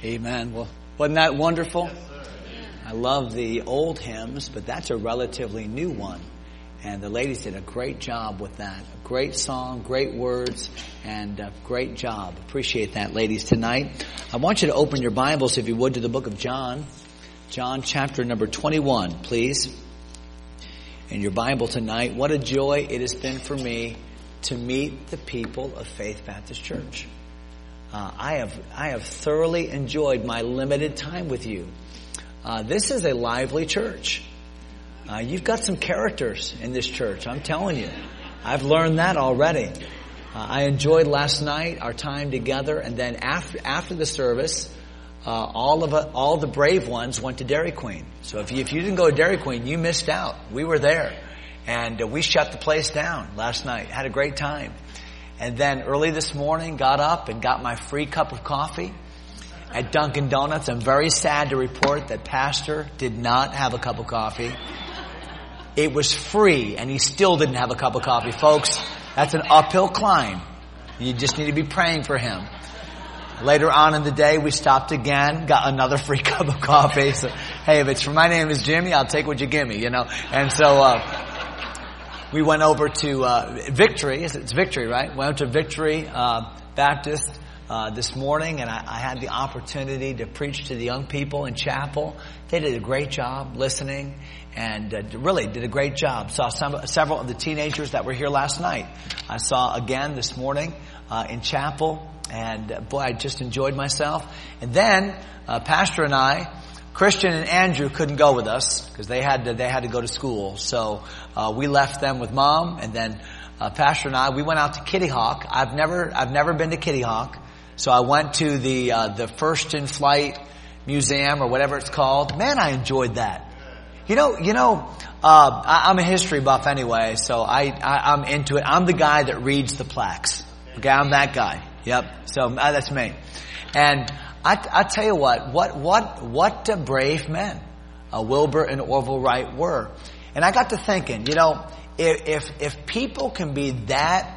Amen. Well, wasn't that wonderful? I love the old hymns, but that's a relatively new one. And the ladies did a great job with that. A great song, great words, and a great job. Appreciate that, ladies, tonight. I want you to open your Bibles, if you would, to the book of John. John chapter number 21, please. In your Bible tonight, what a joy it has been for me to meet the people of Faith Baptist Church. I have thoroughly enjoyed my limited time with you. This is a lively church. You've got some characters in this church, I'm telling you. I've learned that already. I enjoyed last night, our time together, and then after the service, all the brave ones went to Dairy Queen. So if you didn't go to Dairy Queen, you missed out. We were there. And we shut the place down last night. Had a great time. And then early this morning, got up and got my free cup of coffee at Dunkin' Donuts. I'm very sad to report that Pastor did not have a cup of coffee. It was free, and he still didn't have a cup of coffee. Folks, that's an uphill climb. You just need to be praying for him. Later on in the day, we stopped again, got another free cup of coffee. So, hey, if it's for my name is Jimmy, I'll take what you give me, you know. And so we went over to Victory. It's Victory, right? Went to Victory Baptist this morning, and I had the opportunity to preach to the young people in chapel. They did a great job listening, and really did a great job. Saw several of the teenagers that were here last night. I saw again this morning in chapel, and boy, I just enjoyed myself. And then Pastor and I, Christian and Andrew, couldn't go with us because they had to go to school. So we left them with Mom, and then Pastor and I, we went out to Kitty Hawk. I've never been to Kitty Hawk, so I went to the First in Flight Museum or whatever it's called. Man, I enjoyed that. You know, I'm a history buff anyway, so I'm into it. I'm the guy that reads the plaques. Okay, I'm that guy. Yep. So that's me. And I tell you what brave men Wilbur and Orville Wright were. And I got to thinking, you know, if people can be that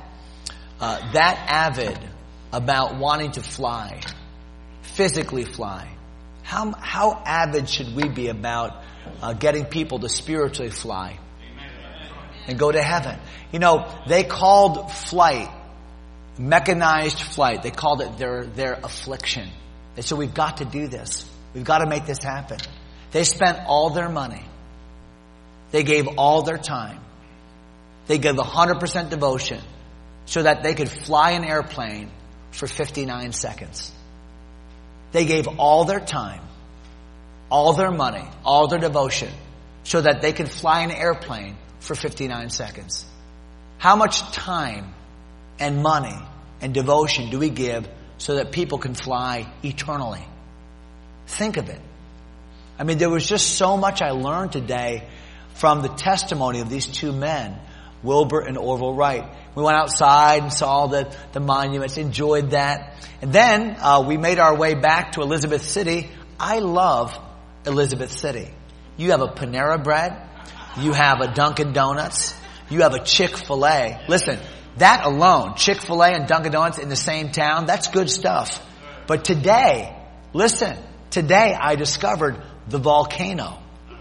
avid about wanting to fly, physically fly, how avid should we be about getting people to spiritually fly and go to heaven? You know, they called flight, mechanized flight, they called it their affliction. They said, we've got to do this. We've got to make this happen. They spent all their money. They gave all their time. They gave 100% devotion so that they could fly an airplane for 59 seconds. They gave all their time, all their money, all their devotion so that they could fly an airplane for 59 seconds. How much time and money and devotion do we give so that people can fly eternally? Think of it. I mean, there was just so much I learned today from the testimony of these two men, Wilbur and Orville Wright. We went outside and saw the monuments, enjoyed that. And then we made our way back to Elizabeth City. I love Elizabeth City. You have a Panera Bread. You have a Dunkin' Donuts. You have a Chick-fil-A. Listen, that alone, Chick-fil-A and Dunkin' Donuts in the same town, that's good stuff. But today, listen, today I discovered the volcano.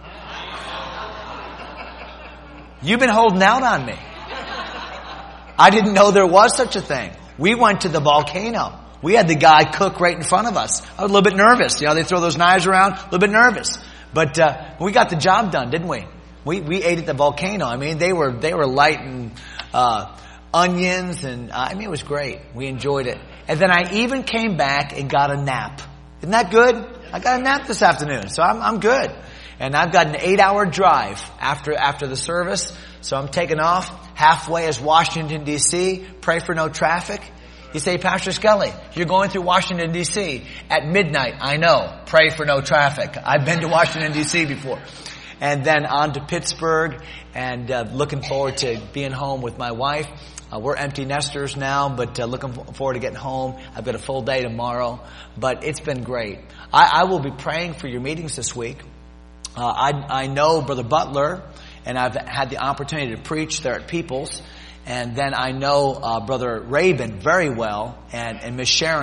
You've been holding out on me. I didn't know there was such a thing. We went to the volcano. We had the guy cook right in front of us. I was a little bit nervous. You know, they throw those knives around, a little bit nervous. But we got the job done, didn't we? We ate at the volcano. I mean, they were lighting onions, and I mean, it was great. We enjoyed it. And then I even came back and got a nap. Isn't that good? I got a nap this afternoon, so I'm good. And I've got an 8-hour drive after the service, so I'm taking off. Halfway is Washington, D.C. Pray for no traffic. You say, Pastor Skelly, you're going through Washington, D.C. at midnight. I know. Pray for no traffic. I've been to Washington, D.C. before. And then on to Pittsburgh, and looking forward to being home with my wife. We're empty nesters now, but looking forward to getting home. I've got a full day tomorrow, but it's been great. I will be praying for your meetings this week. I know Brother Butler, and I've had the opportunity to preach there at People's. And then I know Brother Rabin very well, and Miss Sharon,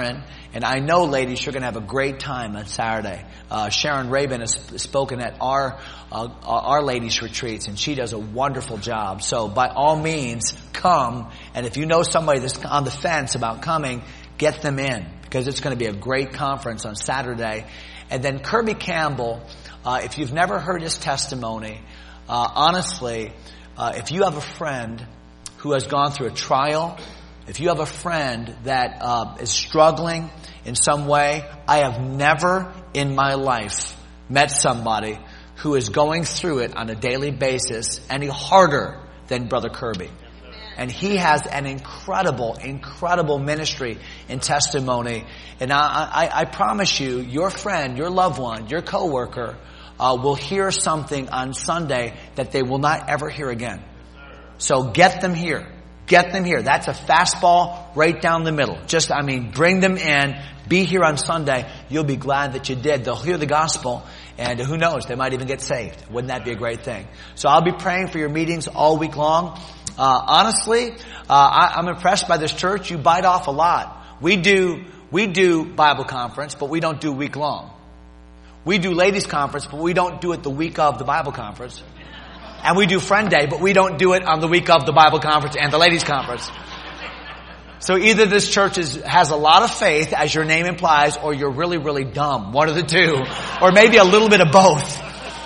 And I know, ladies, you're going to have a great time on Saturday. Sharon Rabin has spoken at our ladies' retreats, and she does a wonderful job. So by all means, come. And if you know somebody that's on the fence about coming, get them in, because it's going to be a great conference on Saturday. And then Kirby Campbell, if you've never heard his testimony, honestly, if you have a friend who has gone through a trial, if you have a friend that is struggling in some way, I have never in my life met somebody who is going through it on a daily basis any harder than Brother Kirby. And he has an incredible, incredible ministry and testimony. And I promise you, your friend, your loved one, your coworker will hear something on Sunday that they will not ever hear again. So get them here. Get them here. That's a fastball right down the middle. Bring them in. Be here on Sunday. You'll be glad that you did. They'll hear the gospel, and who knows, they might even get saved. Wouldn't that be a great thing? So I'll be praying for your meetings all week long. Honestly, I'm impressed by this church. You bite off a lot. We do Bible conference, but we don't do week long. We do ladies conference, but we don't do it the week of the Bible conference. And we do Friend Day, but we don't do it on the week of the Bible conference and the ladies conference. So either this church has a lot of faith, as your name implies, or you're really, really dumb. One of the two. Or maybe a little bit of both.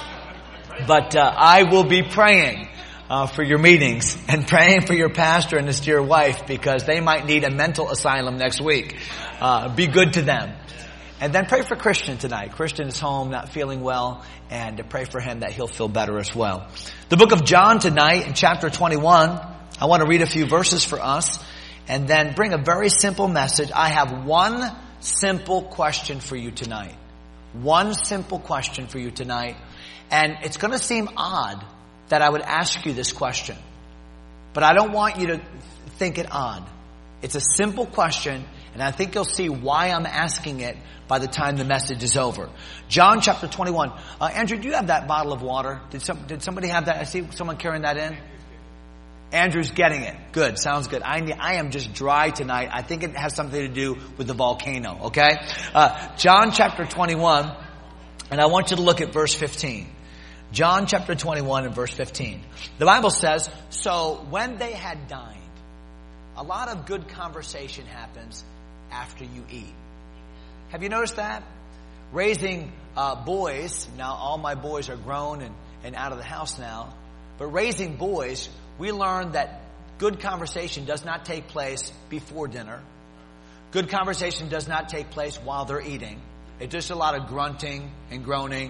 But I will be praying for your meetings and praying for your pastor and his dear wife, because they might need a mental asylum next week. Be good to them. And then pray for Christian tonight. Christian is home, not feeling well, and pray for him that he'll feel better as well. The book of John tonight, in chapter 21, I want to read a few verses for us, and then bring a very simple message. I have one simple question for you tonight. One simple question for you tonight. And it's going to seem odd that I would ask you this question, but I don't want you to think it odd. It's a simple question, and I think you'll see why I'm asking it by the time the message is over. John chapter 21. Andrew, do you have that bottle of water? Did somebody have that? I see someone carrying that in. Andrew's getting it. Good. Sounds good. I am just dry tonight. I think it has something to do with the volcano. Okay? John chapter 21. And I want you to look at verse 15. John chapter 21 and verse 15. The Bible says, so when they had dined, a lot of good conversation happens after you eat. Have you noticed that? Raising boys, now all my boys are grown and out of the house now, but raising boys, we learned that good conversation does not take place before dinner. Good conversation does not take place while they're eating. It's just a lot of grunting and groaning.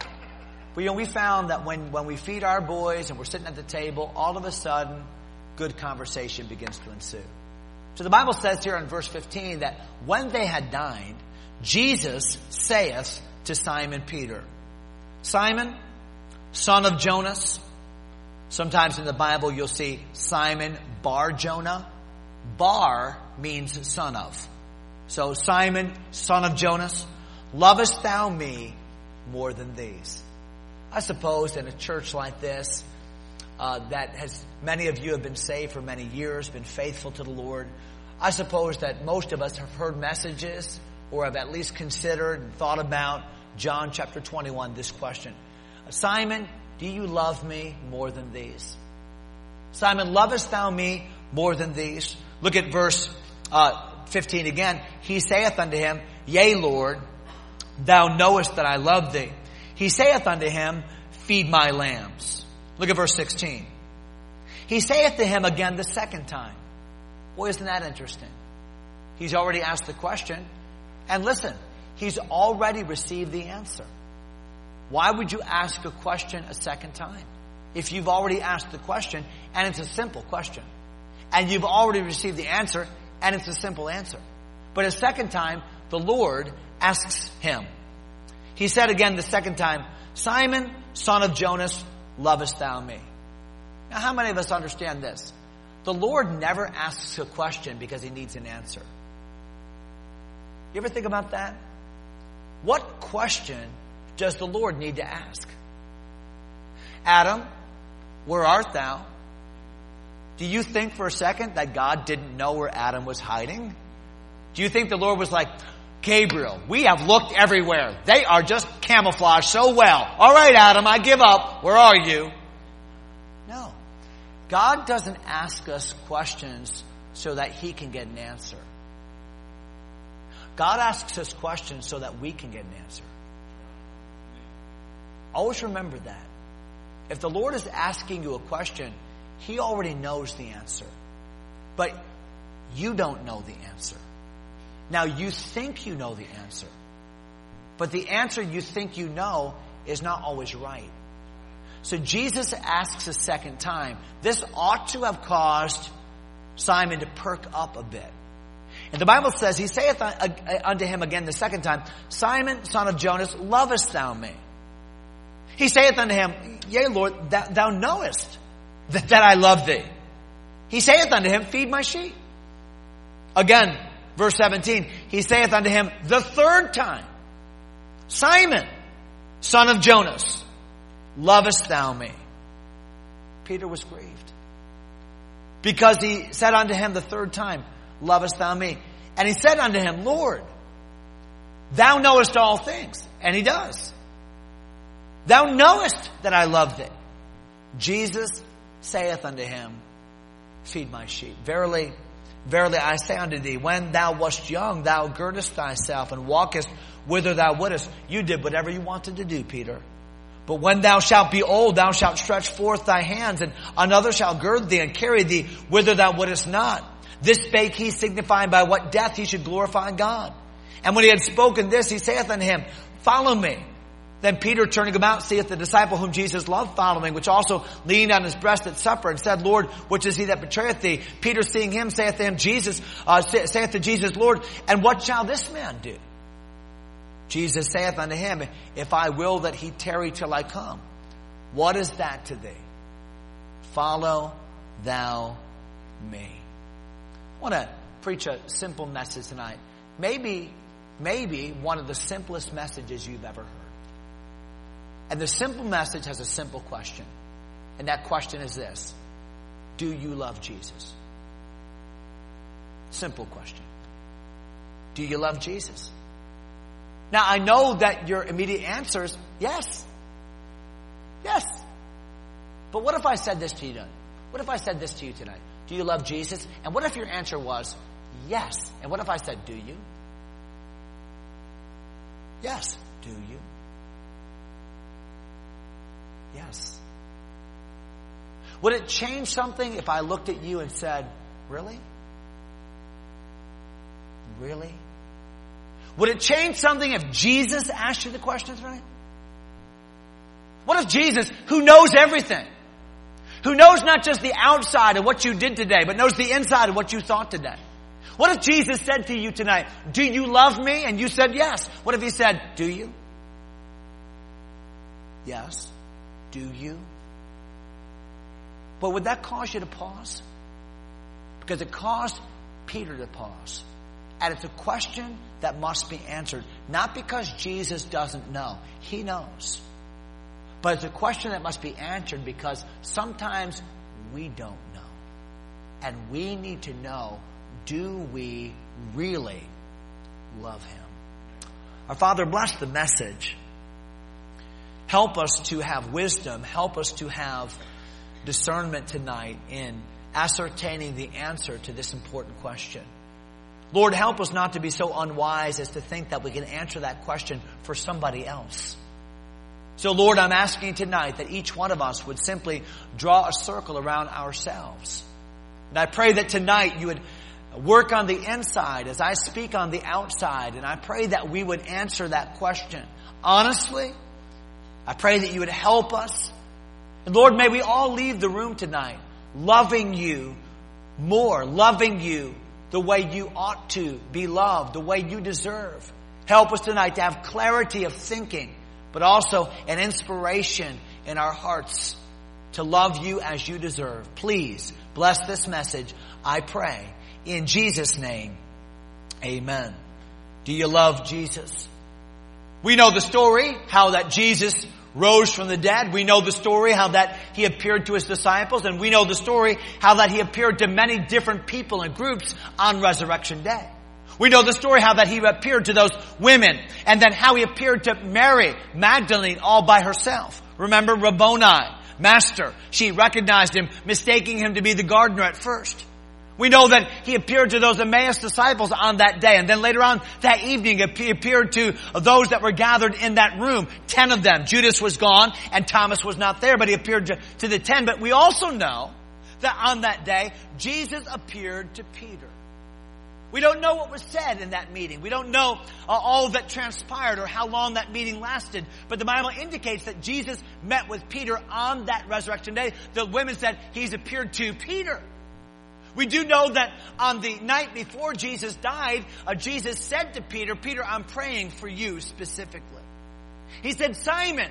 But we found that when we feed our boys and we're sitting at the table, all of a sudden, good conversation begins to ensue. So the Bible says here in verse 15 that when they had dined, Jesus saith to Simon Peter, Simon, son of Jonas. Sometimes in the Bible you'll see Simon Bar Jonah. Bar means son of. So Simon, son of Jonas, lovest thou me more than these? I suppose in a church like this, that has many of you have been saved for many years, been faithful to the Lord. I suppose that most of us have heard messages or have at least considered and thought about John chapter 21, this question. Simon, do you love me more than these? Simon, lovest thou me more than these? Look at verse 15 again. He saith unto him, Yea, Lord, thou knowest that I love thee. He saith unto him, Feed my lambs. Look at verse 16. He saith to him again the second time. Boy, isn't that interesting? He's already asked the question. And listen, he's already received the answer. Why would you ask a question a second time? If you've already asked the question, and it's a simple question. And you've already received the answer, and it's a simple answer. But a second time, the Lord asks him. He said again the second time, Simon, son of Jonas, lovest thou me? Now, how many of us understand this? The Lord never asks a question because he needs an answer. You ever think about that? What question does the Lord need to ask? Adam, where art thou? Do you think for a second that God didn't know where Adam was hiding? Do you think the Lord was like, Gabriel, we have looked everywhere. They are just camouflaged so well. All right, Adam, I give up. Where are you? No. God doesn't ask us questions so that he can get an answer. God asks us questions so that we can get an answer. Always remember that. If the Lord is asking you a question, he already knows the answer. But you don't know the answer. Now, you think you know the answer. But the answer you think you know is not always right. So Jesus asks a second time. This ought to have caused Simon to perk up a bit. And the Bible says, he saith unto him again the second time, Simon, son of Jonas, lovest thou me? He saith unto him, Yea, Lord, thou knowest that I love thee. He saith unto him, Feed my sheep. Again, verse 17, he saith unto him the third time, Simon, son of Jonas, lovest thou me? Peter was grieved, because he said unto him the third time, Lovest thou me? And he said unto him, Lord, thou knowest all things. And he does. Thou knowest that I love thee. Jesus saith unto him, Feed my sheep. Verily, verily, I say unto thee, when thou wast young, thou girdest thyself and walkest whither thou wouldest. You did whatever you wanted to do, Peter. But when thou shalt be old, thou shalt stretch forth thy hands, and another shall gird thee and carry thee whither thou wouldest not. This spake he, signifying by what death he should glorify God. And when he had spoken this, he saith unto him, Follow me. Then Peter, turning about, seeth the disciple whom Jesus loved following, which also leaned on his breast at supper, and said, Lord, which is he that betrayeth thee? Peter, seeing him, saith to Jesus, Lord, and what shall this man do? Jesus saith unto him, If I will that he tarry till I come, what is that to thee? Follow thou me. I want to preach a simple message tonight. Maybe one of the simplest messages you've ever heard. And the simple message has a simple question. And that question is this: do you love Jesus? Simple question. Do you love Jesus? Now, I know that your immediate answer is yes. Yes. But what if I said this to you tonight? What if I said this to you tonight? Do you love Jesus? And what if your answer was yes? And what if I said, do you? Yes. Do you? Yes. Would it change something if I looked at you and said, really? Really? Would it change something if Jesus asked you the question tonight? What if Jesus, who knows everything, who knows not just the outside of what you did today, but knows the inside of what you thought today? What if Jesus said to you tonight, do you love me? And you said yes. What if he said, do you? Yes. Do you? But would that cause you to pause? Because it caused Peter to pause. And it's a question that must be answered. Not because Jesus doesn't know. He knows. But it's a question that must be answered because sometimes we don't know. And we need to know, do we really love him? Our Father, bless the message. Help us to have wisdom. Help us to have discernment tonight in ascertaining the answer to this important question. Lord, help us not to be so unwise as to think that we can answer that question for somebody else. So, Lord, I'm asking tonight that each one of us would simply draw a circle around ourselves. And I pray that tonight you would work on the inside as I speak on the outside. And I pray that we would answer that question honestly. I pray that you would help us. And Lord, may we all leave the room tonight loving you more, loving you the way you ought to be loved, the way you deserve. Help us tonight to have clarity of thinking, but also an inspiration in our hearts to love you as you deserve. Please bless this message, I pray. In Jesus' name, amen. Do you love Jesus? We know the story, how that Jesus rose from the dead. We know the story, how that he appeared to his disciples. And we know the story, how that he appeared to many different people and groups on Resurrection Day. We know the story how that he appeared to those women and then how he appeared to Mary Magdalene all by herself. Remember Rabboni, Master. She recognized him, mistaking him to be the gardener at first. We know that he appeared to those Emmaus disciples on that day. And then later on that evening, he appeared to those that were gathered in that room. 10 of them. Judas was gone and Thomas was not there, but he appeared to the 10. But we also know that on that day, Jesus appeared to Peter. We don't know what was said in that meeting. We don't know all that transpired or how long that meeting lasted. But the Bible indicates that Jesus met with Peter on that resurrection day. The women said he's appeared to Peter. We do know that on the night before Jesus died, Jesus said to Peter, Peter, I'm praying for you specifically. He said, Simon,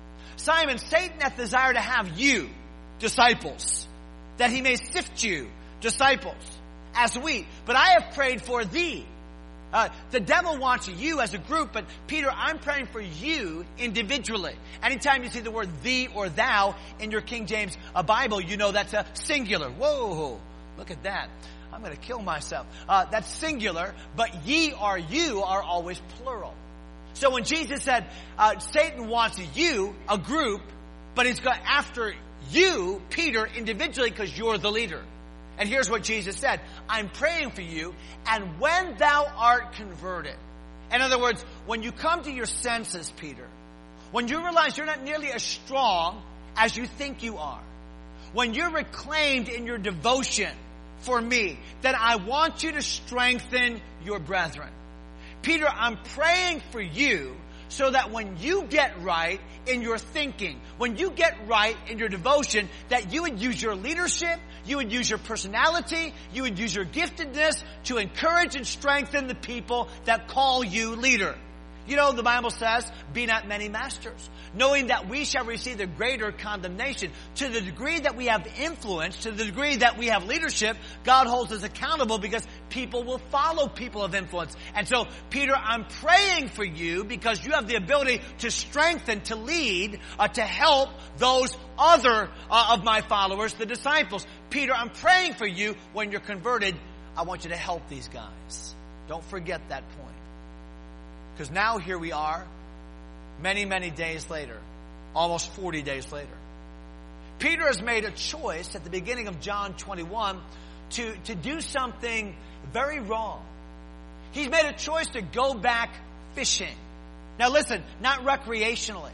Satan hath desired to have you, disciples, that he may sift you, disciples, as wheat. But I have prayed for thee. The devil wants you as a group, but Peter, I'm praying for you individually. Anytime you see the word thee or thou in your King James Bible, you know that's a singular. Whoa, look at that. I'm going to kill myself. That's singular, but ye or you are always plural. So when Jesus said, Satan wants you, a group, but he's got after you, Peter, individually, because you're the leader. And here's what Jesus said. I'm praying for you, and when thou art converted. In other words, when you come to your senses, Peter, when you realize you're not nearly as strong as you think you are, when you're reclaimed in your devotion for me, then I want you to strengthen your brethren. Peter, I'm praying for you so that when you get right in your thinking, when you get right in your devotion, that you would use your leadership, you would use your personality, you would use your giftedness to encourage and strengthen the people that call you leader. You know, the Bible says, be not many masters, knowing that we shall receive the greater condemnation. To the degree that we have influence, to the degree that we have leadership, God holds us accountable because people will follow people of influence. And so, Peter, I'm praying for you because you have the ability to strengthen, to lead, to help those other of my followers, the disciples. Peter, I'm praying for you when you're converted. I want you to help these guys. Don't forget that point. Because now here we are, many, many days later, almost 40 days later. Peter has made a choice at the beginning of John 21 to do something very wrong. He's made a choice to go back fishing. Now listen, not recreationally.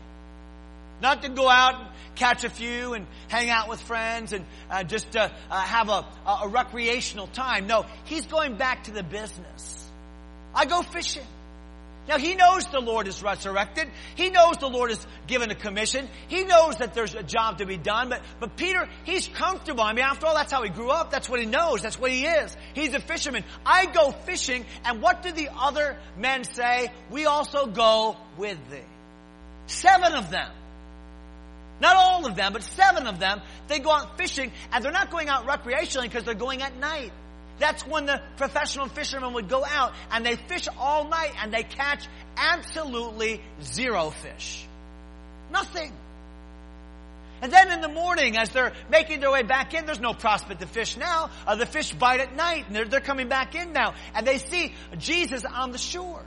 Not to go out and catch a few and hang out with friends and just have a recreational time. No, he's going back to the business. I go fishing. Now, he knows the Lord is resurrected. He knows the Lord is given a commission. He knows that there's a job to be done. But Peter, he's comfortable. I mean, after all, that's how he grew up. That's what he knows. That's what he is. He's a fisherman. I go fishing. And what do the other men say? We also go with thee. 7 of them. Not all of them, but 7 of them. They go out fishing. And they're not going out recreationally because they're going at night. That's when the professional fishermen would go out and they fish all night and they catch absolutely 0 fish. Nothing. And then in the morning, as they're making their way back in, there's no prospect of fish now. The fish bite at night and they're coming back in now. And they see Jesus on the shore.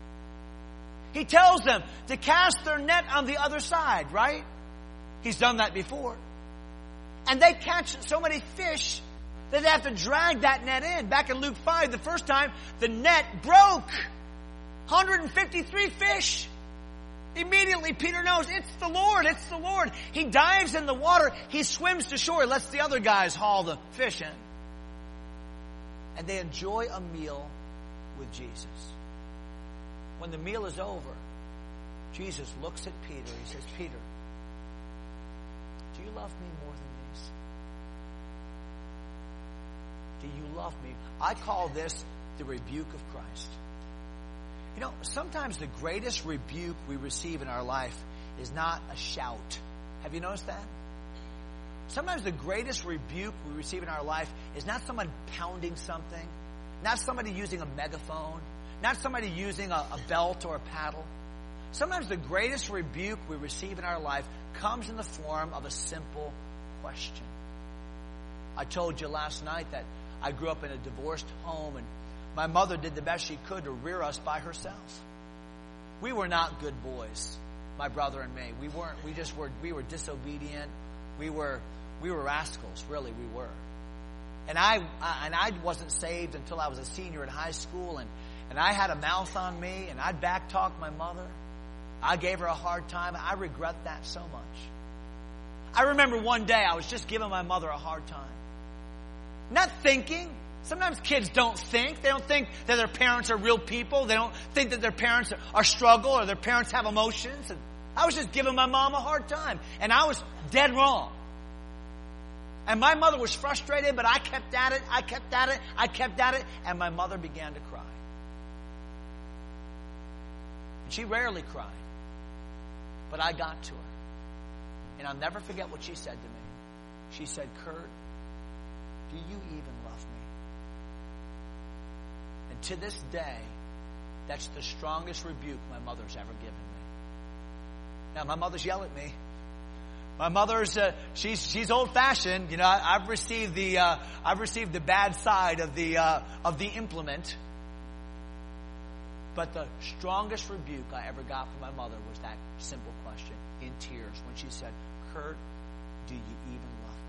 He tells them to cast their net on the other side, right? He's done that before. And they catch so many fish that they have to drag that net in. Back in Luke 5, the first time, the net broke. 153 fish. Immediately, Peter knows, it's the Lord, it's the Lord. He dives in the water, he swims to shore, lets the other guys haul the fish in. And they enjoy a meal with Jesus. When the meal is over, Jesus looks at Peter, he says, Peter, do you love me more than these? Do you love me? I call this the rebuke of Christ. You know, sometimes the greatest rebuke we receive in our life is not a shout. Have you noticed that? Sometimes the greatest rebuke we receive in our life is not someone pounding something, not somebody using a megaphone, not somebody using a belt or a paddle. Sometimes the greatest rebuke we receive in our life comes in the form of a simple question. I told you last night that I grew up in a divorced home, and my mother did the best she could to rear us by herself. We were not good boys, my brother and me. We weren't. We were disobedient. We were rascals, really, we were. And I wasn't saved until I was a senior in high school, and I had a mouth on me, and I'd backtalk my mother. I gave her a hard time. I regret that so much. I remember one day I was just giving my mother a hard time. Not thinking. Sometimes kids don't think. They don't think that their parents are real people. They don't think that their parents are struggle or their parents have emotions. And I was just giving my mom a hard time. And I was dead wrong. And my mother was frustrated, but I kept at it. And my mother began to cry. And she rarely cried. But I got to her. And I'll never forget what she said to me. She said, "Kurt, do you even love me?" And to this day, that's the strongest rebuke my mother's ever given me. Now, my mother's yelled at me. My mother's she's old fashioned. You know, I've received the bad side of the implement. But the strongest rebuke I ever got from my mother was that simple question in tears when she said, "Kurt, do you even love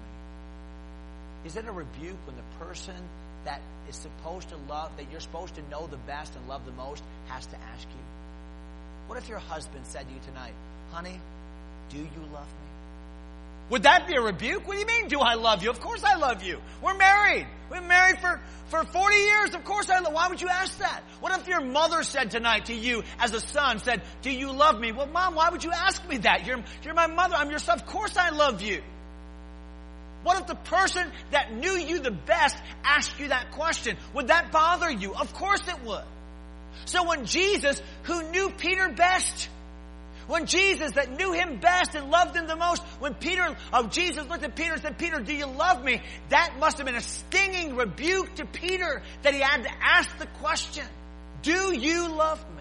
me?" Is it a rebuke when the person that is supposed to love, that you're supposed to know the best and love the most, has to ask you? What if your husband said to you tonight, "Honey, do you love me?" Would that be a rebuke? What do you mean, do I love you? Of course I love you. We're married. We've been married for 40 years. Of course I love you. Why would you ask that? What if your mother said tonight to you as a son, said, "Do you love me?" Well, Mom, why would you ask me that? You're my mother. I'm your son. Of course I love you. What if the person that knew you the best asked you that question? Would that bother you? Of course it would. So when Jesus, who knew Peter best, when Jesus that knew him best and loved him the most, when Jesus looked at Peter and said, "Peter, do you love me?" That must have been a stinging rebuke to Peter that he had to ask the question, "Do you love me?"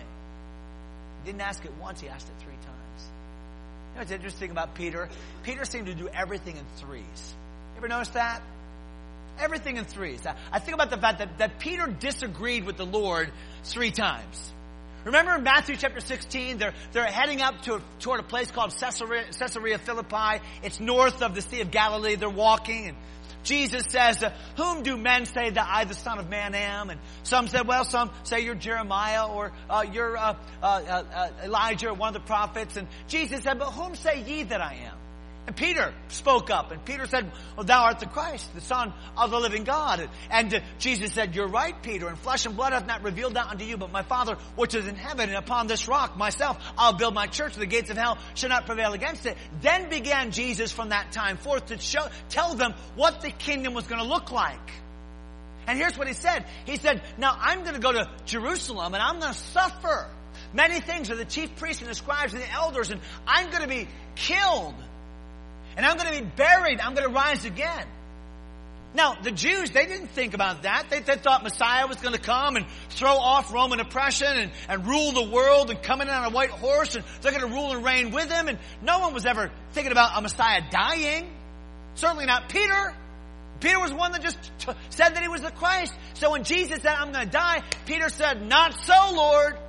He didn't ask it once, he asked it 3 times. You know what's interesting about Peter? Peter seemed to do everything in threes. You ever notice that? Everything in threes. I think about the fact that Peter disagreed with the Lord 3 times. Remember in Matthew chapter 16, they're heading up toward a place called Caesarea Philippi. It's north of the Sea of Galilee. They're walking, and Jesus says, "Whom do men say that I, the Son of Man, am?" And some said, well, some say you're Jeremiah or you're Elijah or one of the prophets. And Jesus said, "But whom say ye that I am?" And Peter spoke up, and Peter said, "Well, thou art the Christ, the Son of the living God." And Jesus said, "You're right, Peter, and flesh and blood hath not revealed that unto you, but my Father which is in heaven, and upon this rock myself I'll build my church, and the gates of hell shall not prevail against it." Then began Jesus from that time forth to tell them what the kingdom was going to look like. And here's what he said. He said, "Now I'm going to go to Jerusalem, and I'm going to suffer many things of the chief priests and the scribes and the elders, and I'm going to be killed. And I'm going to be buried. I'm going to rise again." Now, the Jews, they didn't think about that. They thought Messiah was going to come and throw off Roman oppression and rule the world and come in on a white horse, and they're going to rule and reign with him. And no one was ever thinking about a Messiah dying. Certainly not Peter. Peter was one that just said that he was the Christ. So when Jesus said, "I'm going to die," Peter said, "Not so, Lord.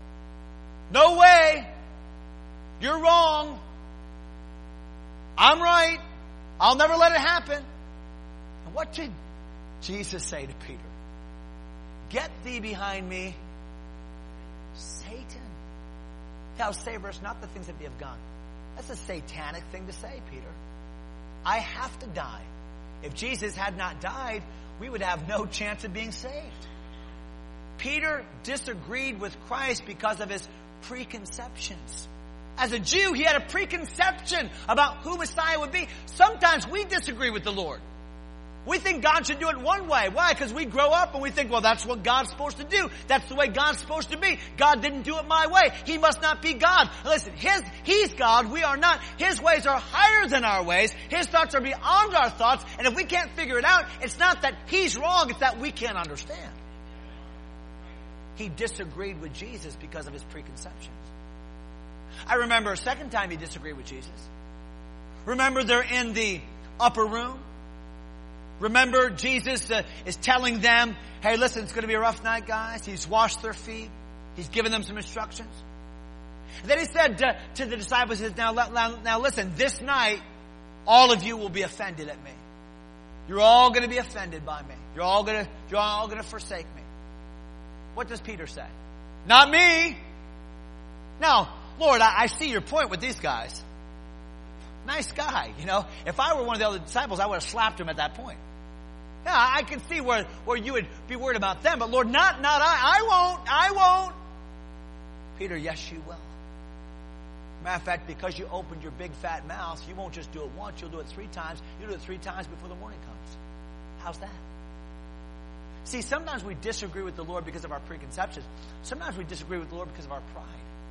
No way. You're wrong. I'm right. I'll never let it happen." And what did Jesus say to Peter? "Get thee behind me, Satan. Thou savorest not the things that be of God." That's a satanic thing to say, Peter. I have to die. If Jesus had not died, we would have no chance of being saved. Peter disagreed with Christ because of his preconceptions. As a Jew, he had a preconception about who Messiah would be. Sometimes we disagree with the Lord. We think God should do it one way. Why? Because we grow up and we think, well, that's what God's supposed to do. That's the way God's supposed to be. God didn't do it my way. He must not be God. Listen, He's God. We are not. His ways are higher than our ways. His thoughts are beyond our thoughts. And if we can't figure it out, it's not that He's wrong. It's that we can't understand. He disagreed with Jesus because of his preconceptions. I remember a second time he disagreed with Jesus. Remember they're in the upper room. Remember, Jesus is telling them, hey, listen, it's going to be a rough night, guys. He's washed their feet. He's given them some instructions. And then he said to the disciples, now listen, this night, all of you will be offended at me. You're all going to be offended by me. You're all going to forsake me. What does Peter say? Not me. Now, Lord, I see your point with these guys. Nice guy, you know. If I were one of the other disciples, I would have slapped him at that point. Yeah, I can see where you would be worried about them, but Lord, not I won't. Peter, yes, you will. Matter of fact, because you opened your big fat mouth, you won't just do it once, you'll do it 3 times. You'll do it 3 times before the morning comes. How's that? See, sometimes we disagree with the Lord because of our preconceptions. Sometimes we disagree with the Lord because of our pride.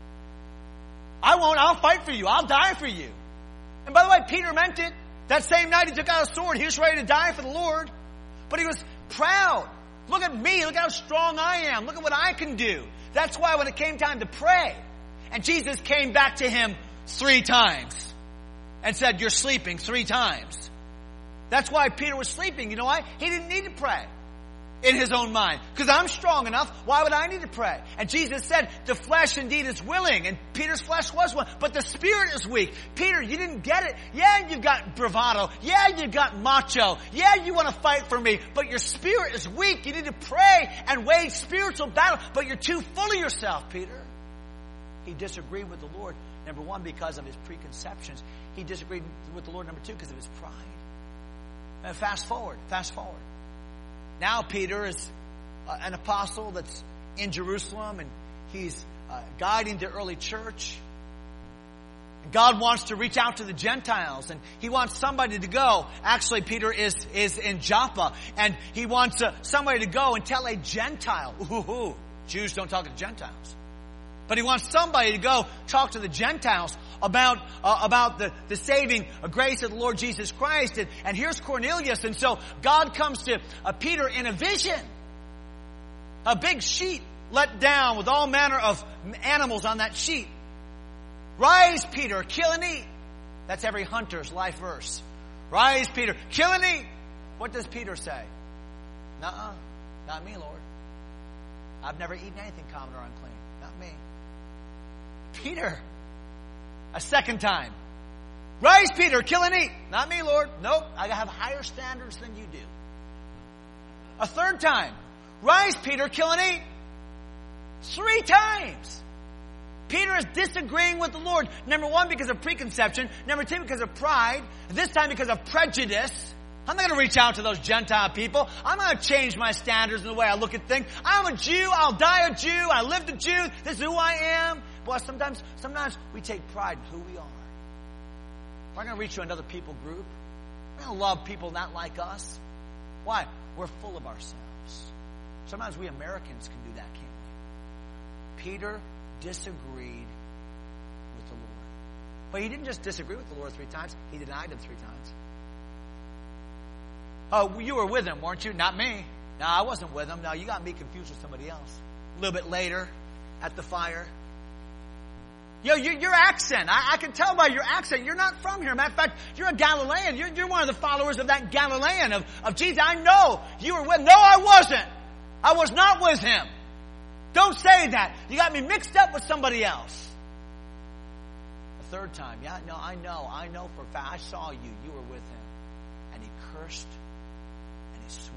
I won't, I'll fight for you. I'll die for you. And by the way, Peter meant it. That same night he took out a sword. He was ready to die for the Lord. But he was proud. Look at me. Look how strong I am. Look at what I can do. That's why when it came time to pray, and Jesus came back to him 3 times and said, you're sleeping 3 times. That's why Peter was sleeping. You know why? He didn't need to pray in his own mind. Because I'm strong enough. Why would I need to pray? And Jesus said, the flesh indeed is willing. And Peter's flesh was willing. But the spirit is weak. Peter, you didn't get it. Yeah, you've got bravado. Yeah, you've got macho. Yeah, you want to fight for me. But your spirit is weak. You need to pray and wage spiritual battle. But you're too full of yourself, Peter. He disagreed with the Lord, number 1, because of his preconceptions. He disagreed with the Lord, number 2, because of his pride. And fast forward. Now Peter is an apostle that's in Jerusalem, and he's guiding the early church. And God wants to reach out to the Gentiles, and he wants somebody to go. Actually, Peter is in Joppa, and he wants somebody to go and tell a Gentile. Jews don't talk to Gentiles. But he wants somebody to go talk to the Gentiles about the saving grace of the Lord Jesus Christ. And here's Cornelius. And so God comes to Peter in a vision. A big sheet let down with all manner of animals on that sheet. Rise, Peter, kill and eat. That's every hunter's life verse. Rise, Peter, kill and eat. What does Peter say? Nuh-uh, not me, Lord. I've never eaten anything common or unclean. Not me. Peter, a second time. Rise, Peter, kill and eat. Not me, Lord. Nope, I have higher standards than you do. A third time. Rise, Peter, kill and eat. 3 times. Peter is disagreeing with the Lord. Number 1, because of preconception. Number 2, because of pride. This time because of prejudice. I'm not going to reach out to those Gentile people. I'm going to change my standards and the way I look at things. I'm a Jew. I'll die a Jew. I lived a Jew. This is who I am. Boy, sometimes we take pride in who we are. We're going to reach to another people group. We're going to love people not like us. Why? We're full of ourselves. Sometimes we Americans can do that, can't we? Peter disagreed with the Lord. But he didn't just disagree with the Lord 3 times. He denied him 3 times. Oh, you were with him, weren't you? Not me. No, I wasn't with him. No, you got me confused with somebody else. A little bit later, at the fire. Your accent. I can tell by your accent. You're not from here. Matter of fact, you're a Galilean. You're one of the followers of that Galilean of Jesus. I know you were with him. No, I wasn't. I was not with him. Don't say that. You got me mixed up with somebody else. A 3rd time. Yeah, no, I know for a fact. I saw you. You were with him. And he cursed. And he swore.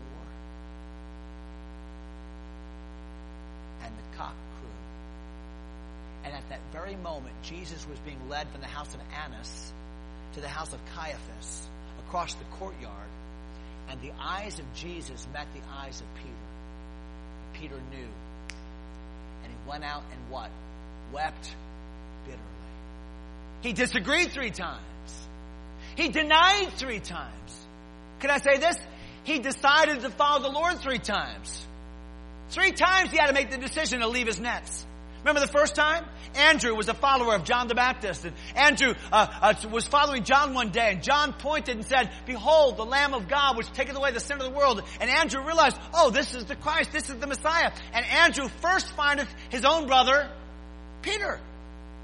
And the cock crew. And at that very moment, Jesus was being led from the house of Annas to the house of Caiaphas, across the courtyard. And the eyes of Jesus met the eyes of Peter. Peter knew. And he went out and what? Wept bitterly. He disagreed 3 times. He denied 3 times. Can I say this? He decided to follow the Lord 3 times. 3 times he had to make the decision to leave his nets. Remember the first time? Andrew was a follower of John the Baptist. And Andrew was following John one day. And John pointed and said, behold, the Lamb of God which taketh away the sin of the world. And Andrew realized, oh, this is the Christ. This is the Messiah. And Andrew first findeth his own brother, Peter.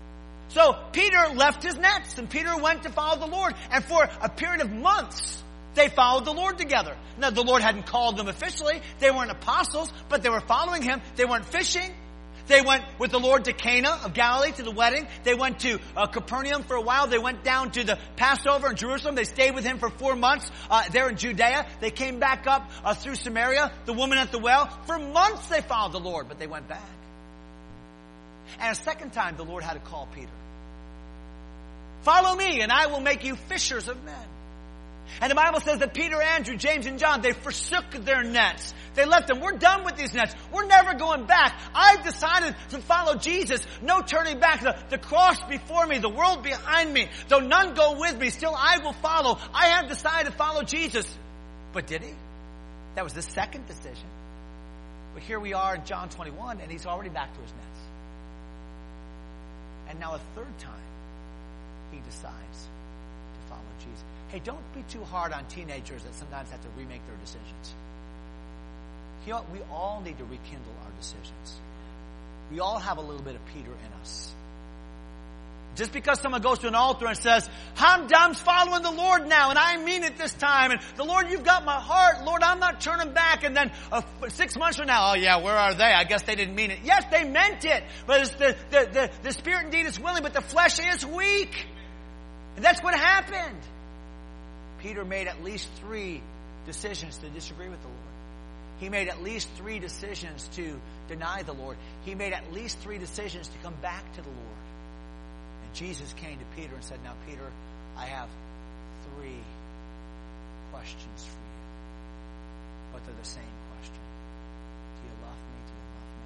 So Peter left his nets. And Peter went to follow the Lord. And for a period of months, They followed the Lord together. Now, the Lord hadn't called them officially. They weren't apostles, but they were following Him. They weren't fishing. They went with the Lord to Cana of Galilee to the wedding. They went to Capernaum for a while. They went down to the Passover in Jerusalem. They stayed with Him for 4 months there in Judea. They came back up through Samaria, the woman at the well. For months they followed the Lord, but they went back. And a second time the Lord had to call Peter. Follow me and I will make you fishers of men. And the Bible says that Peter, Andrew, James, and John, they forsook their nets. They left them. We're done with these nets. We're never going back. I've decided to follow Jesus. No turning back. The cross before me, the world behind me. Though none go with me, still I will follow. I have decided to follow Jesus. But did he? That was the second decision. But here we are in John 21, and he's already back to his nets. And now a third time, he decides to follow Jesus. Hey, don't be too hard on teenagers that sometimes have to remake their decisions. You know, we all need to rekindle our decisions. We all have a little bit of Peter in us. Just because someone goes to an altar and says, I'm following the Lord now, and I mean it this time, and the Lord, you've got my heart. Lord, I'm not turning back. And then 6 months from now, oh yeah, where are they? I guess they didn't mean it. Yes, they meant it. But it's the spirit indeed is willing, but the flesh is weak. And that's what happened. Peter made at least 3 decisions to disagree with the Lord. He made at least 3 decisions to deny the Lord. He made at least 3 decisions to come back to the Lord. And Jesus came to Peter and said, now, Peter, I have 3 questions for you. But they're the same question. Do you love me? Do you love me?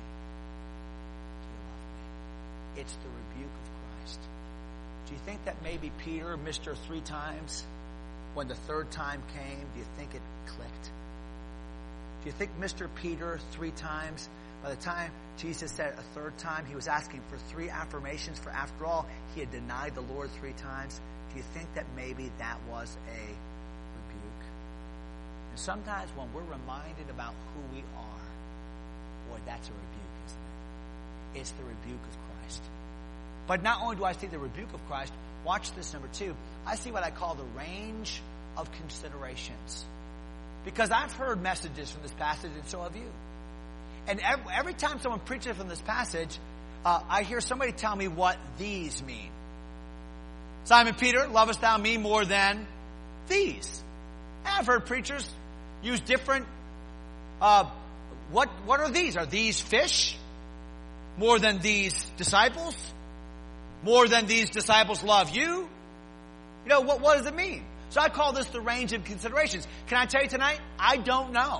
Do you love me? It's the rebuke of Christ. Do you think that maybe Peter missed her 3 times? When the third time came, do you think it clicked? Do you think Mr. Peter 3 times, by the time Jesus said a third time, he was asking for 3 affirmations, for after all, he had denied the Lord 3 times? Do you think that maybe that was a rebuke? And sometimes when we're reminded about who we are, boy, that's a rebuke, isn't it? It's the rebuke of Christ. But not only do I see the rebuke of Christ, watch this, number 2. I see what I call the range of considerations. Because I've heard messages from this passage, and so have you. And every time someone preaches from this passage, I hear somebody tell me what these mean. Simon Peter, lovest thou me more than these? And I've heard preachers use different, what are these? Are these fish? More than these disciples? More than these disciples love you? You know, what does it mean? So I call this the range of considerations. Can I tell you tonight? I don't know.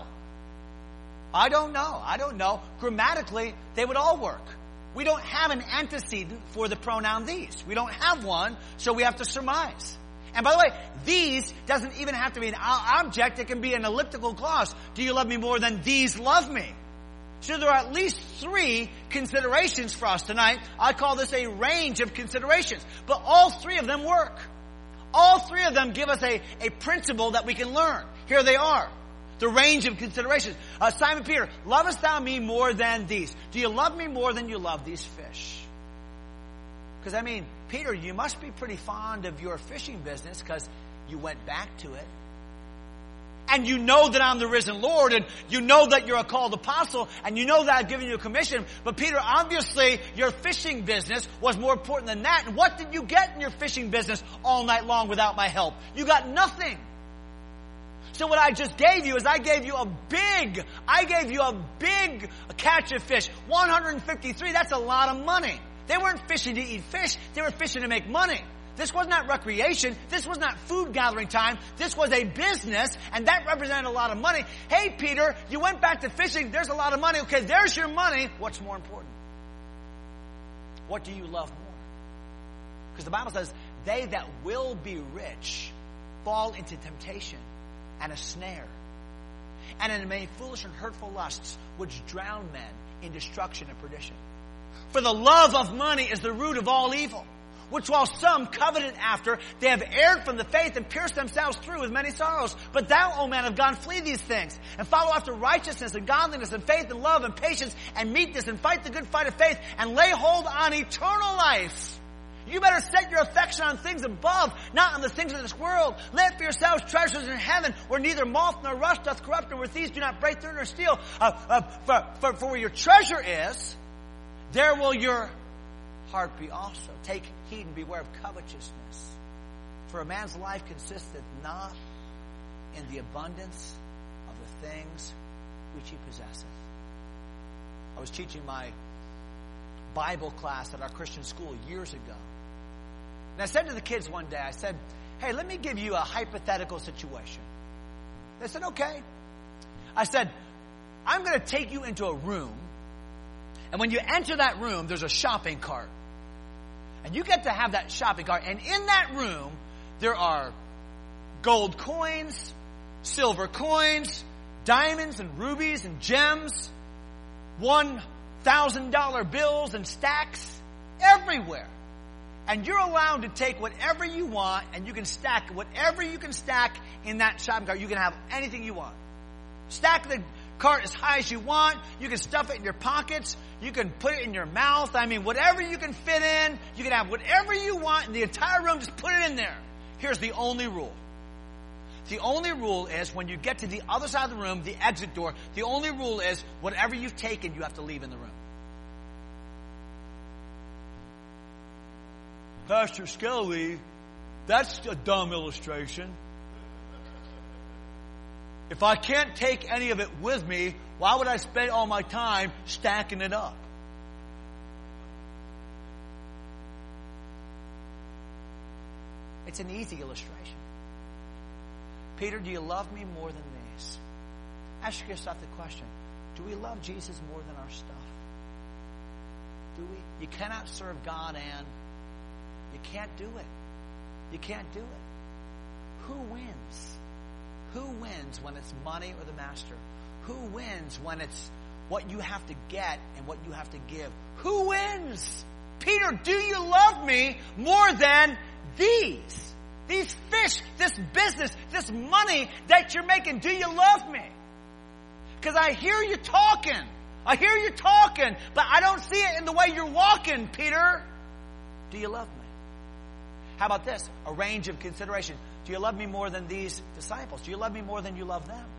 I don't know. Grammatically, they would all work. We don't have an antecedent for the pronoun these. We don't have one, so we have to surmise. And by the way, these doesn't even have to be an object. It can be an elliptical clause. Do you love me more than these love me? So there are at least 3 considerations for us tonight. I call this a range of considerations. But all 3 of them work. All 3 of them give us a principle that we can learn. Here they are. The range of considerations. Simon Peter, lovest thou me more than these? Do you love me more than you love these fish? Because, I mean, Peter, you must be pretty fond of your fishing business because you went back to it. And you know that I'm the risen Lord, and you know that you're a called apostle, and you know that I've given you a commission. But Peter, obviously, your fishing business was more important than that. And what did you get in your fishing business all night long without my help? You got nothing. So what I just gave you is I gave you a big catch of fish. 153, that's a lot of money. They weren't fishing to eat fish. They were fishing to make money. This was not recreation. This was not food gathering time. This was a business, and that represented a lot of money. Hey, Peter, you went back to fishing. There's a lot of money. Okay, there's your money. What's more important? What do you love more? Because the Bible says, they that will be rich fall into temptation and a snare, and in many foolish and hurtful lusts, which drown men in destruction and perdition. For the love of money is the root of all evil, which while some coveted after, they have erred from the faith and pierced themselves through with many sorrows. But thou, O man of God, flee these things, and follow after righteousness and godliness and faith and love and patience and meekness, and fight the good fight of faith, and lay hold on eternal life. You better set your affection on things above, not on the things of this world. Lay up for yourselves treasures in heaven, where neither moth nor rust doth corrupt, nor where thieves do not break through nor steal. For where your treasure is, there will your heart be also. Take heed and beware of covetousness. For a man's life consisteth not in the abundance of the things which he possesseth. I was teaching my Bible class at our Christian school years ago. And I said to the kids one day, I said, hey, let me give you a hypothetical situation. They said, okay. I said, I'm going to take you into a room, and when you enter that room, there's a shopping cart. And you get to have that shopping cart, and in that room, there are gold coins, silver coins, diamonds and rubies and gems, $1,000 bills and stacks everywhere. And you're allowed to take whatever you want, and you can stack whatever you can stack in that shopping cart. You can have anything you want. Stack the cart as high as you want. You can stuff it in your pockets. You can put it in your mouth. I mean, whatever you can fit in. You can have whatever you want in the entire room. Just put it in there. Here's the only rule. The only rule is when you get to the other side of the room, the exit door, the only rule is whatever you've taken, you have to leave in the room. Pastor Skelly, that's a dumb illustration. If I can't take any of it with me, why would I spend all my time stacking it up? It's an easy illustration. Peter, do you love me more than these? Ask yourself the question, do we love Jesus more than our stuff? Do we? You cannot serve God and you can't do it. You can't do it. Who wins? Who wins when it's money or the master? Who wins when it's what you have to get and what you have to give? Who wins? Peter, do you love me more than these? These fish, this business, this money that you're making, do you love me? Because I hear you talking. I hear you talking, but I don't see it in the way you're walking, Peter. Do you love me? How about this? A range of consideration. Do you love me more than these disciples? Do you love me more than you love them?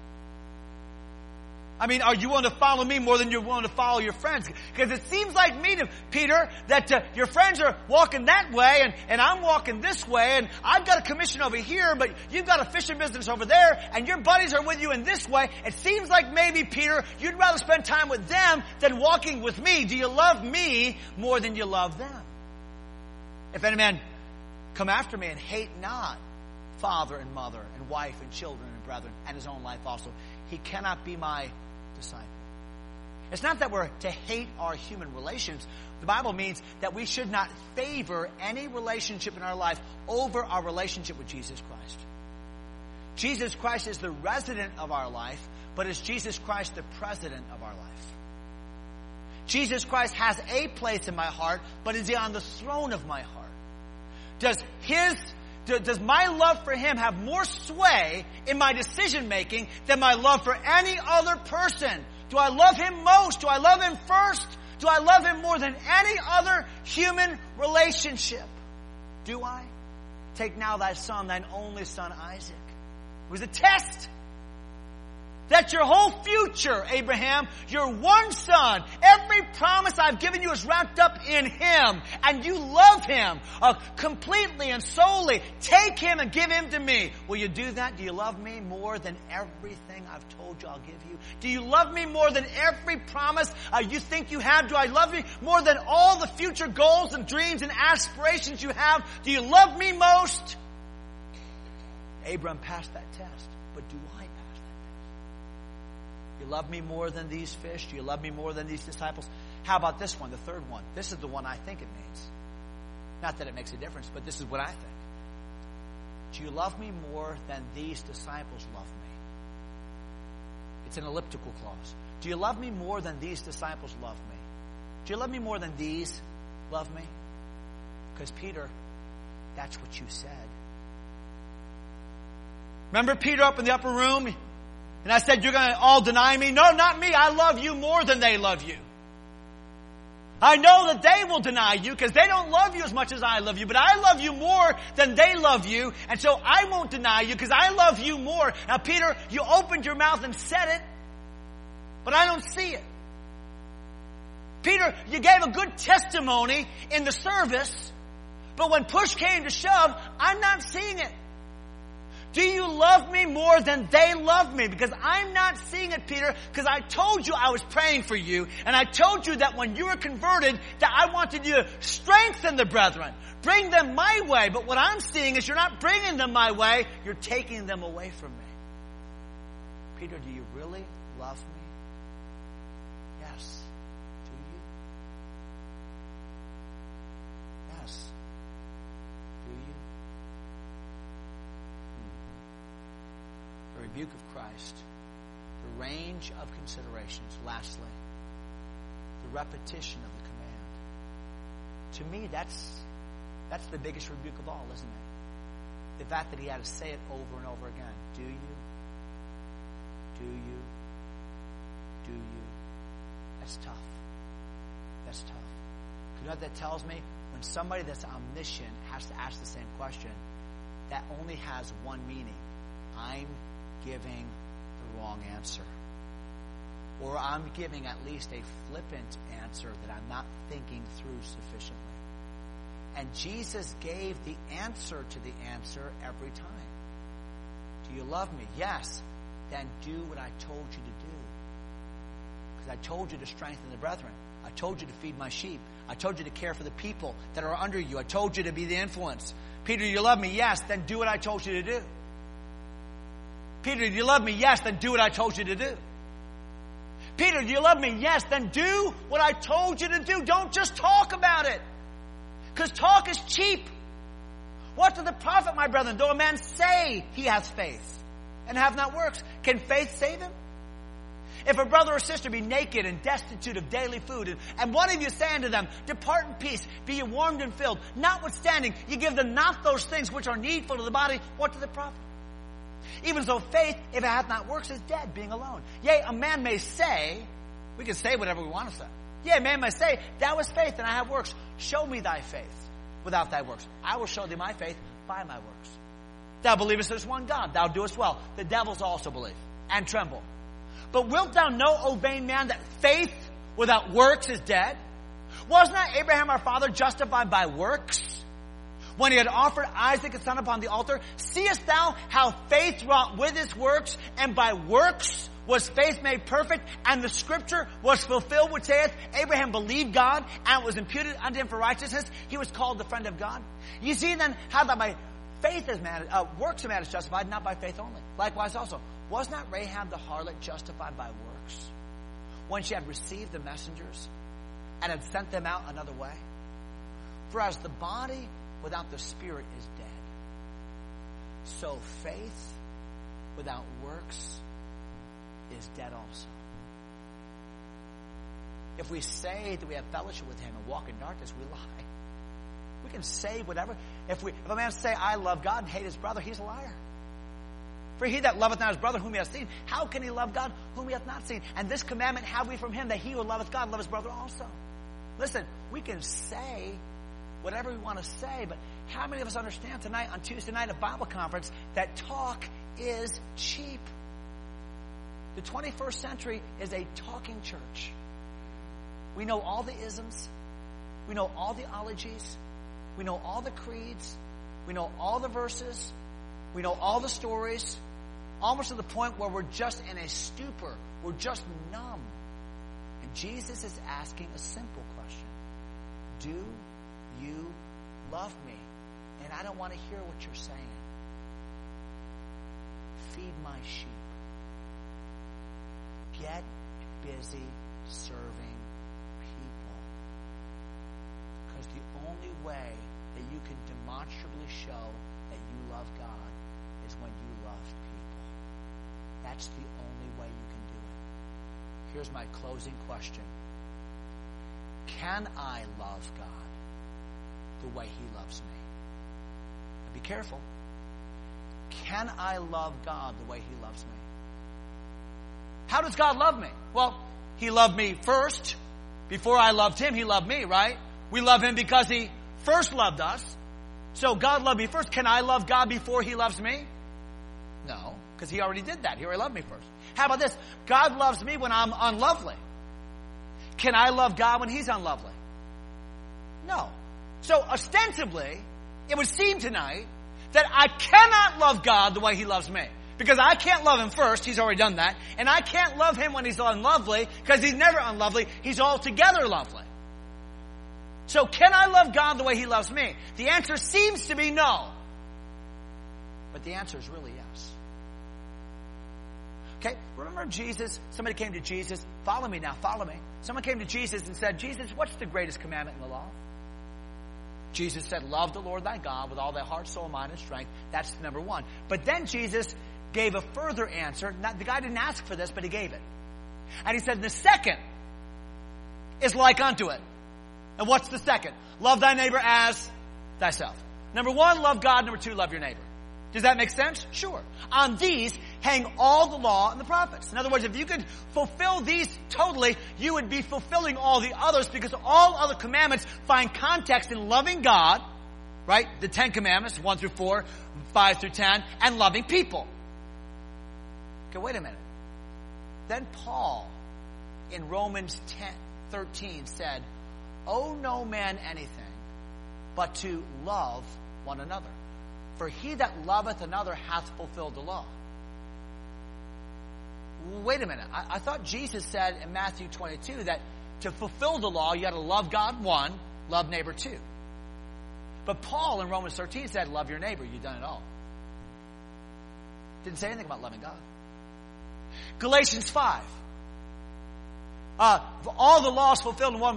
I mean, are you willing to follow me more than you're willing to follow your friends? Because it seems like me, Peter, that your friends are walking that way and I'm walking this way and I've got a commission over here, but you've got a fishing business over there and your buddies are with you in this way. It seems like maybe, Peter, you'd rather spend time with them than walking with me. Do you love me more than you love them? If any man come after me and hate not father and mother and wife and children and brethren and his own life also, he cannot be my disciple. It's not that we're to hate our human relations. The Bible means that we should not favor any relationship in our life over our relationship with Jesus Christ. Jesus Christ is the resident of our life, but is Jesus Christ the president of our life? Jesus Christ has a place in my heart, but is he on the throne of my heart? Does my love for him have more sway in my decision making than my love for any other person? Do I love him most? Do I love him first? Do I love him more than any other human relationship? Do I? Take now thy son, thine only son Isaac. It was a test. That's your whole future, Abraham. Your one son. Every promise I've given you is wrapped up in him. And you love him completely and solely. Take him and give him to me. Will you do that? Do you love me more than everything I've told you I'll give you? Do you love me more than every promise you think you have? Do I love you more than all the future goals and dreams and aspirations you have? Do you love me most? Abraham passed that test. But do I? You love me more than these fish? Do you love me more than these disciples? How about this one, the third one? This is the one I think it means. Not that it makes a difference, but this is what I think. Do you love me more than these disciples love me? It's an elliptical clause. Do you love me more than these disciples love me? Do you love me more than these love me? Because, Peter, that's what you said. Remember Peter up in the upper room? And I said, you're going to all deny me? No, not me. I love you more than they love you. I know that they will deny you because they don't love you as much as I love you, but I love you more than they love you, and so I won't deny you because I love you more. Now, Peter, you opened your mouth and said it, but I don't see it. Peter, you gave a good testimony in the service, but when push came to shove, I'm not seeing it. Do you love me more than they love me? Because I'm not seeing it, Peter, because I told you I was praying for you, and I told you that when you were converted, that I wanted you to strengthen the brethren, bring them my way. But what I'm seeing is you're not bringing them my way, you're taking them away from me. Peter, do you really love me? Yes. Do you? Yes. Do you? The rebuke of Christ, the range of considerations. Lastly, the repetition of the command. To me, that's the biggest rebuke of all, isn't it? The fact that he had to say it over and over again. Do you? Do you? Do you? That's tough. That's tough. You know what that tells me? When somebody that's omniscient has to ask the same question, that only has one meaning. I'm giving the wrong answer. Or I'm giving at least a flippant answer that I'm not thinking through sufficiently. And Jesus gave the answer to the answer every time. Do you love me? Yes. Then do what I told you to do. Because I told you to strengthen the brethren. I told you to feed my sheep. I told you to care for the people that are under you. I told you to be the influence. Peter, do you love me? Yes. Then do what I told you to do. Peter, do you love me? Yes. Then do what I told you to do. Peter, do you love me? Yes. Then do what I told you to do. Don't just talk about it. Because talk is cheap. What does it profit, my brethren, though a man say he has faith and have not works? Can faith save him? If a brother or sister be naked and destitute of daily food, and one of you say unto them, depart in peace, be ye warmed and filled, notwithstanding ye give them not those things which are needful to the body, what does it profit? Even so faith, if it hath not works, is dead, being alone. Yea, a man may say, we can say whatever we want to say. Yea, a man may say, thou hast faith and I have works. Show me thy faith without thy works. I will show thee my faith by my works. Thou believest there's one God. Thou doest well. The devils also believe and tremble. But wilt thou know, O vain man, that faith without works is dead? Was not Abraham our father justified by works when he had offered Isaac his son upon the altar? Seest thou how faith wrought with his works, and by works was faith made perfect? And the scripture was fulfilled which saith, Abraham believed God, and it was imputed unto him for righteousness. He was called the friend of God. You see then how that by faith is man, works a man is justified, not by faith only. Likewise also, was not Rahab the harlot justified by works when she had received the messengers and had sent them out another way? For as the body without the spirit is dead, so faith without works is dead also. If we say that we have fellowship with him and walk in darkness, we lie. We can say whatever. If a man say, I love God, and hate his brother, he's a liar. For he that loveth not his brother whom he hath seen, how can he love God whom he hath not seen? And this commandment have we from him, that he who loveth God love his brother also. Listen, we can say whatever we want to say, but how many of us understand tonight on Tuesday night at Bible conference that talk is cheap? The 21st century is a talking church. We know all the isms. We know all the ologies. We know all the creeds. We know all the verses. We know all the stories. Almost to the point where we're just in a stupor. We're just numb. And Jesus is asking a simple question. Do you love me? And I don't want to hear what you're saying. Feed my sheep. Get busy serving people. Because the only way that you can demonstrably show that you love God is when you love people. That's the only way you can do it. Here's my closing question. Can I love God the way he loves me? Now be careful. Can I love God the way he loves me? How does God love me? Well, he loved me first Before I loved him, he loved me, right? We love him because he first loved us. So God loved me first. Can I love God before he loves me? No, because he already did that. He already loved me first. How about this? God loves me when I'm unlovely. Can I love God when he's unlovely? No. So ostensibly, it would seem tonight that I cannot love God the way he loves me. Because I can't love him first, he's already done that. And I can't love him when he's unlovely, because he's never unlovely, he's altogether lovely. So can I love God the way he loves me? The answer seems to be no. But the answer is really yes. Okay, remember Jesus? Somebody came to Jesus. Follow me now, follow me. Someone came to Jesus and said, Jesus, what's the greatest commandment in the law? Jesus said, love the Lord thy God with all thy heart, soul, mind, and strength. That's number one. But then Jesus gave a further answer. The guy didn't ask for this, but he gave it. And he said, the second is like unto it. And what's the second? Love thy neighbor as thyself. Number one, love God. Number two, love your neighbor. Does that make sense? Sure. On these hang all the law and the prophets. In other words, if you could fulfill these totally, you would be fulfilling all the others, because all other commandments find context in loving God, right? The 10 Commandments, 1 through 4, 5 through 10, and loving people. Okay, wait a minute. Then Paul, in Romans 13, said, owe no man anything but to love one another. For he that loveth another hath fulfilled the law. Wait a minute. I thought Jesus said in Matthew 22 that to fulfill the law, you got to love God, one, love neighbor, two. But Paul in Romans 13 said, love your neighbor. You've done it all. Didn't say anything about loving God. Galatians 5. All the laws fulfilled in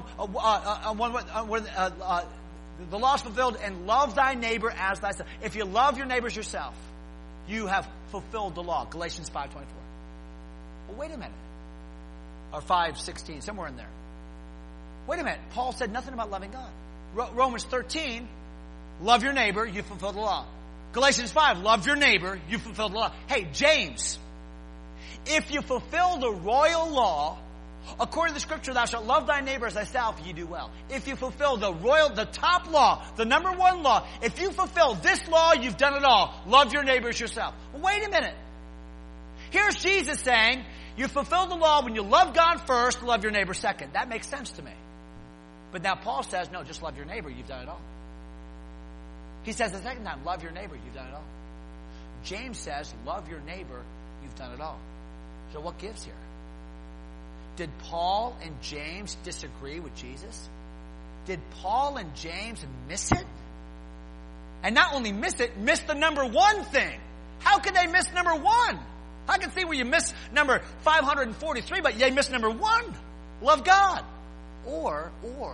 the law is fulfilled, and love thy neighbor as thyself. If you love your neighbors yourself, you have fulfilled the law. Galatians 5:24. Well, wait a minute. Or 5:16, somewhere in there. Wait a minute. Paul said nothing about loving God. Romans 13, love your neighbor, you fulfilled the law. Galatians 5, love your neighbor, you fulfilled the law. Hey, James, if you fulfill the royal law, according to the scripture, thou shalt love thy neighbor as thyself, you do well. If you fulfill the top law, the number one law, if you fulfill this law, you've done it all. Love your neighbor as yourself. Well, wait a minute. Here's Jesus saying, you fulfill the law when you love God first, love your neighbor second. That makes sense to me. But now Paul says, no, just love your neighbor, you've done it all. He says the second time, love your neighbor, you've done it all. James says, love your neighbor, you've done it all. So what gives here? Did Paul and James disagree with Jesus? Did Paul and James miss it? And not only miss it, miss the number one thing. How could they miss number one? I can see where you miss number 543, but they miss number one. Love God. Or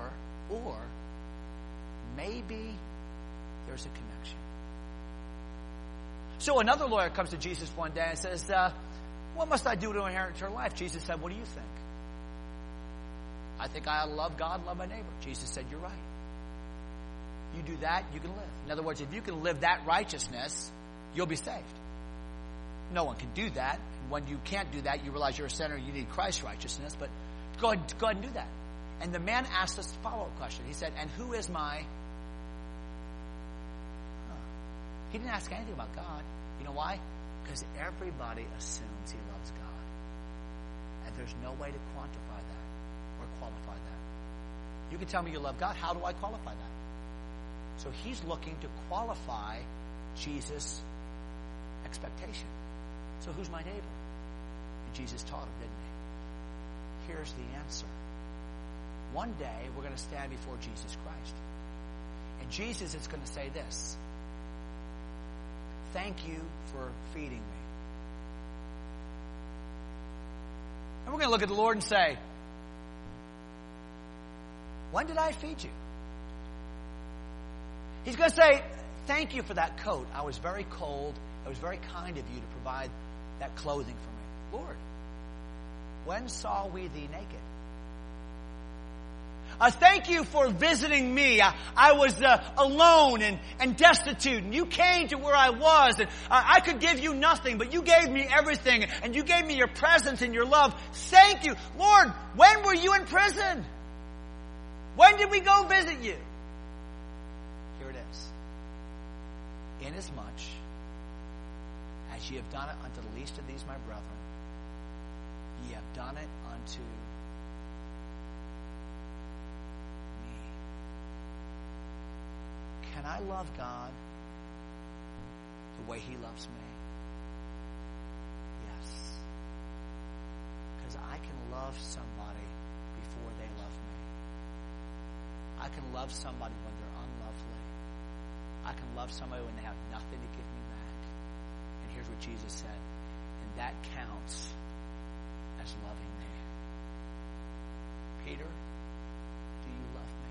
maybe there's a connection. So another lawyer comes to Jesus one day and says, what must I do to inherit eternal life? Jesus said, what do you think? I think I love God, love my neighbor. Jesus said, you're right. You do that, you can live. In other words, if you can live that righteousness, you'll be saved. No one can do that. When you can't do that, you realize you're a sinner, you need Christ's righteousness. But go ahead and do that. And the man asked us a follow-up question. He said, and who is my... He didn't ask anything about God. You know why? Because everybody assumes he loves God. And there's no way to quantify that or qualify that. You can tell me you love God. How do I qualify that? So he's looking to qualify Jesus' expectation. So who's my neighbor? And Jesus taught him, didn't he? Here's the answer. One day we're going to stand before Jesus Christ. And Jesus is going to say this. Thank you for feeding me. And we're going to look at the Lord and say, when did I feed you? He's going to say, thank you for that coat. I was very cold. It was very kind of you to provide that clothing for me. Lord, when saw we thee naked? Thank you for visiting me. I was alone and destitute, and you came to where I was, and I could give you nothing, but you gave me everything, and you gave me your presence and your love. Thank you. Lord, when were you in prison? When did we go visit you? Here it is. Inasmuch as ye have done it unto the least of these my brethren, ye have done it unto me. Can I love God the way He loves me? Yes. Because I can love somebody before they love me. I can love somebody when they're unlovely. I can love somebody when they have nothing to give me back. And here's what Jesus said. And that counts as loving me. Peter, do you love me?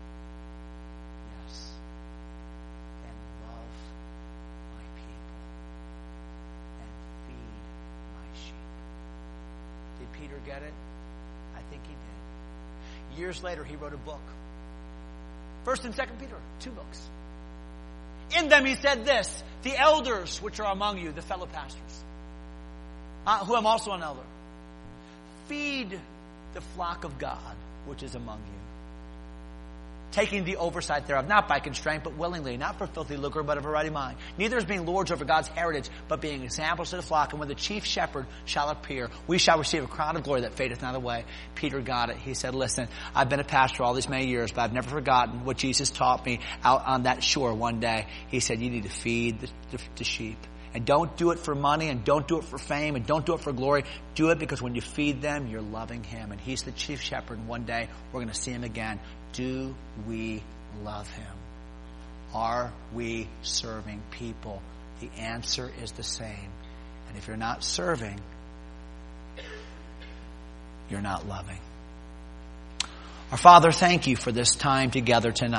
Yes. Then love my people and feed my sheep. Did Peter get it? I think he did. Years later, he wrote a book. 1st and 2nd Peter, 2 books. In them he said this, the elders which are among you, the fellow pastors, who am also an elder, feed the flock of God which is among you, taking the oversight thereof, not by constraint, but willingly, not for filthy lucre, but of a ready mind. Neither as being lords over God's heritage, but being examples to the flock. And when the chief shepherd shall appear, we shall receive a crown of glory that fadeth not away. Peter got it. He said, listen, I've been a pastor all these many years, but I've never forgotten what Jesus taught me out on that shore one day. He said, you need to feed the sheep. And don't do it for money, and don't do it for fame, and don't do it for glory. Do it because when you feed them, you're loving Him. And He's the chief shepherd. And one day, we're going to see Him again. Do we love Him? Are we serving people? The answer is the same. And if you're not serving, you're not loving. Our Father, thank you for this time together tonight.